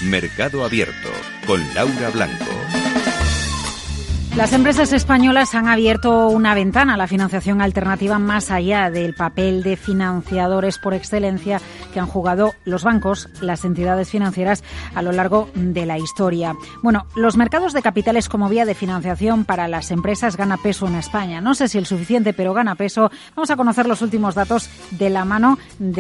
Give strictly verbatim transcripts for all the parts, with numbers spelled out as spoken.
Mercado Abierto, con Laura Blanco. Las empresas españolas han abierto una ventana a la financiación alternativa más allá del papel de financiadores por excelencia que han jugado los bancos, las entidades financieras a lo largo de la historia. Bueno, los mercados de capitales como vía de financiación para las empresas gana peso en España. No sé si el suficiente, pero gana peso. Vamos a conocer los últimos datos de la mano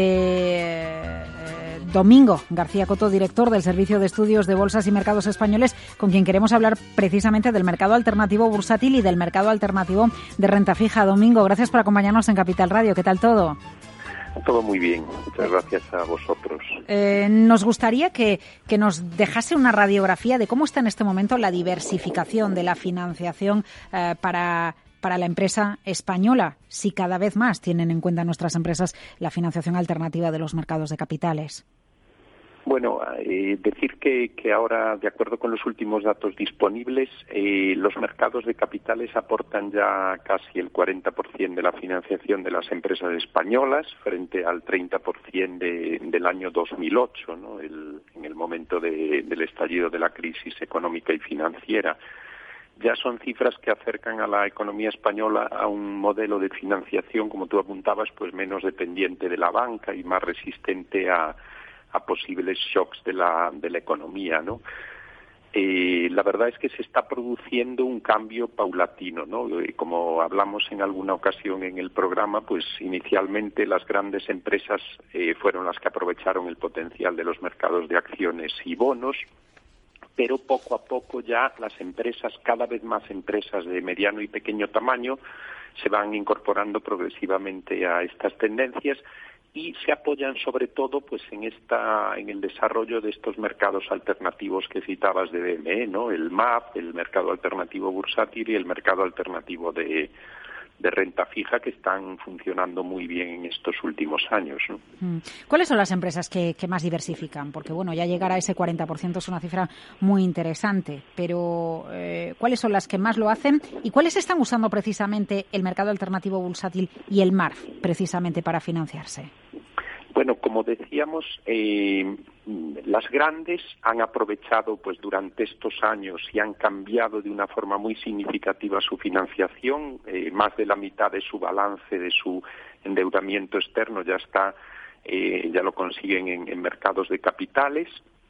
de Domingo García Coto, director del Servicio de Estudios de Bolsas y Mercados Españoles, con quien queremos hablar precisamente del mercado alternativo bursátil y del mercado alternativo de renta fija. Domingo, gracias por acompañarnos en Capital Radio. ¿Qué tal todo? Todo muy bien. Muchas gracias a vosotros. Eh, nos gustaría que, que nos dejase una radiografía de cómo está en este momento la diversificación de la financiación eh, para... para la empresa española, si cada vez más tienen en cuenta nuestras empresas la financiación alternativa de los mercados de capitales. Bueno, eh, decir que, que ahora, de acuerdo con los últimos datos disponibles, eh, los mercados de capitales aportan ya casi el cuarenta por ciento de la financiación de las empresas españolas frente al treinta por ciento de, del año dos mil ocho, ¿no? el, en el momento de, del estallido de la crisis económica y financiera. Ya son cifras que acercan a la economía española a un modelo de financiación, como tú apuntabas, pues menos dependiente de la banca y más resistente a, a posibles shocks de la, de la economía, ¿no? Eh, la verdad es que se está produciendo un cambio paulatino, ¿no? Como hablamos en alguna ocasión en el programa, pues inicialmente las grandes empresas eh, fueron las que aprovecharon el potencial de los mercados de acciones y bonos, pero poco a poco ya las empresas, cada vez más empresas de mediano y pequeño tamaño, se van incorporando progresivamente a estas tendencias y se apoyan sobre todo pues en esta en el desarrollo de estos mercados alternativos que citabas de B M E, ¿no? El M A P, el mercado alternativo bursátil y el mercado alternativo de de renta fija, que están funcionando muy bien en estos últimos años, ¿no? ¿Cuáles son las empresas que, que más diversifican? Porque, bueno, ya llegar a ese cuarenta por ciento es una cifra muy interesante, pero eh, ¿cuáles son las que más lo hacen? ¿Y cuáles están usando precisamente el mercado alternativo bursátil y el M A R F precisamente para financiarse? Bueno, como decíamos, eh, las grandes han aprovechado pues durante estos años y han cambiado de una forma muy significativa su financiación. Eh, más de la mitad de su balance, de su endeudamiento externo ya está, eh, ya lo consiguen en, en mercados de capitales.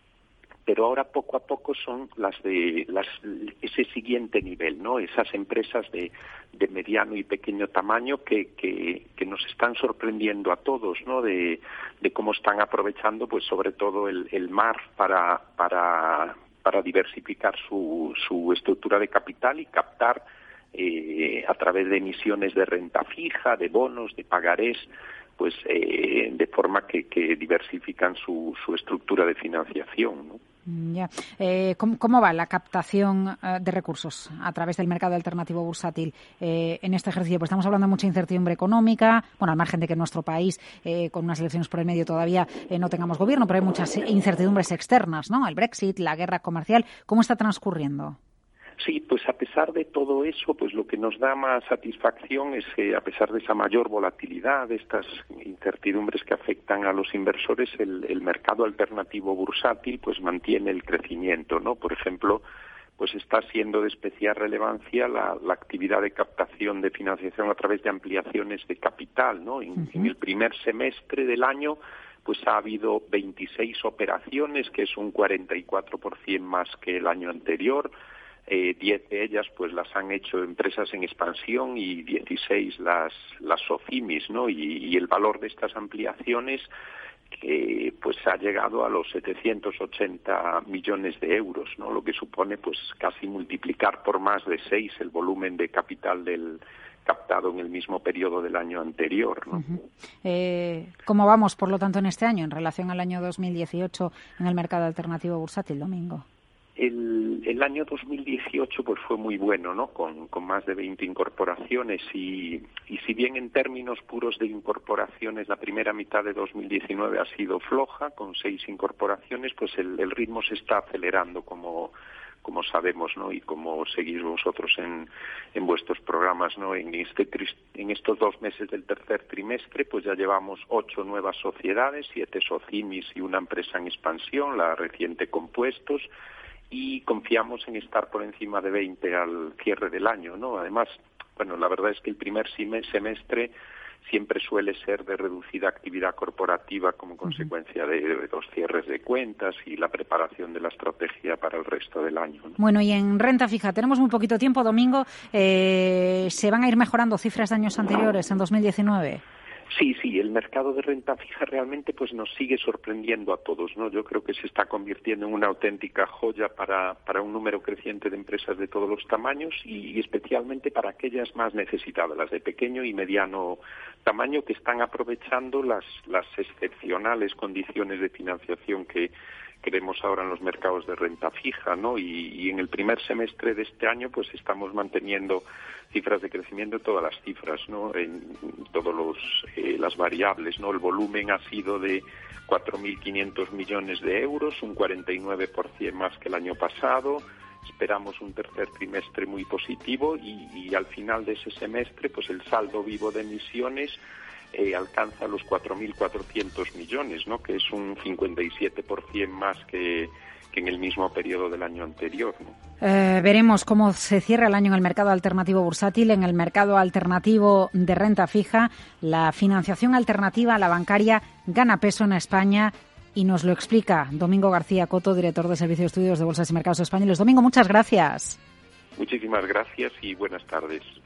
Pero ahora poco a poco son las de las, ese siguiente nivel, ¿no? Esas empresas de, de mediano y pequeño tamaño que, que, que nos están sorprendiendo a todos, ¿no? De, de cómo están aprovechando, pues sobre todo el, el M A R F para para para diversificar su, su estructura de capital y captar eh, a través de emisiones de renta fija, de bonos, de pagarés, pues eh, de forma que, que diversifican su, su estructura de financiación, ¿no? Ya. Eh, ¿cómo, ¿Cómo va la captación uh, de recursos a través del mercado alternativo bursátil eh, en este ejercicio? Pues estamos hablando de mucha incertidumbre económica, bueno, al margen de que en nuestro país, eh, con unas elecciones por el medio, todavía eh, no tengamos gobierno, pero hay muchas incertidumbres externas, ¿no? El Brexit, la guerra comercial, ¿cómo está transcurriendo? Sí, pues a pesar de todo eso, pues lo que nos da más satisfacción es que a pesar de esa mayor volatilidad, de estas incertidumbres que afectan a los inversores, el, el mercado alternativo bursátil pues mantiene el crecimiento, ¿no? Por ejemplo, pues está siendo de especial relevancia la, la actividad de captación de financiación a través de ampliaciones de capital, ¿no? En, uh-huh. en el primer semestre del año pues ha habido veintiséis operaciones, que es un cuarenta y cuatro por ciento más que el año anterior. Eh, diez de ellas pues las han hecho empresas en expansión y dieciséis las las SOCIMIs, ¿no? Y, y el valor de estas ampliaciones que pues ha llegado a los setecientos ochenta millones de euros, ¿no? Lo que supone pues casi multiplicar por más de seis el volumen de capital del captado en el mismo periodo del año anterior, ¿no? Uh-huh. Eh, ¿Cómo vamos, por lo tanto, en este año en relación al año dos mil dieciocho en el mercado alternativo bursátil, Domingo? El, el año dos mil dieciocho pues fue muy bueno, ¿no? Con, con más de veinte incorporaciones y, y si bien en términos puros de incorporaciones la primera mitad de dos mil diecinueve ha sido floja, con seis incorporaciones, pues el, el ritmo se está acelerando como, como sabemos, ¿no? Y como seguís vosotros en, en vuestros programas, ¿no? En este en estos dos meses del tercer trimestre, pues ya llevamos ocho nuevas sociedades, siete socimis y una empresa en expansión, la reciente Compuestos, y confiamos en estar por encima de veinte al cierre del año, ¿no? Además, bueno, la verdad es que el primer semestre siempre suele ser de reducida actividad corporativa como consecuencia de, de los cierres de cuentas y la preparación de la estrategia para el resto del año, ¿no? Bueno, y en renta fija, tenemos muy poquito tiempo, Domingo. Eh, ¿Se van a ir mejorando cifras de años anteriores en dos mil diecinueve? Sí, sí, el mercado de renta fija realmente pues nos sigue sorprendiendo a todos, ¿no? Yo creo que se está convirtiendo en una auténtica joya para, para un número creciente de empresas de todos los tamaños y, y especialmente para aquellas más necesitadas, las de pequeño y mediano tamaño, que están aprovechando las, las excepcionales condiciones de financiación que que vemos ahora en los mercados de renta fija, ¿no? Y, y en el primer semestre de este año, pues estamos manteniendo cifras de crecimiento en todas las cifras, ¿no? En todos los eh, las variables, ¿no? El volumen ha sido de cuatro mil quinientos millones de euros, un cuarenta y nueve por ciento más que el año pasado. Esperamos un tercer trimestre muy positivo y, y al final de ese semestre, pues el saldo vivo de emisiones Eh, alcanza los cuatro mil cuatrocientos millones, ¿no? Que es un cincuenta y siete por ciento más que, que en el mismo periodo del año anterior, ¿no? Eh, veremos cómo se cierra el año en el mercado alternativo bursátil, en el mercado alternativo de renta fija. La financiación alternativa, la bancaria, gana peso en España y nos lo explica Domingo García Coto, director de Servicio de Estudios de Bolsas y Mercados Españoles. Domingo, muchas gracias. Muchísimas gracias y buenas tardes.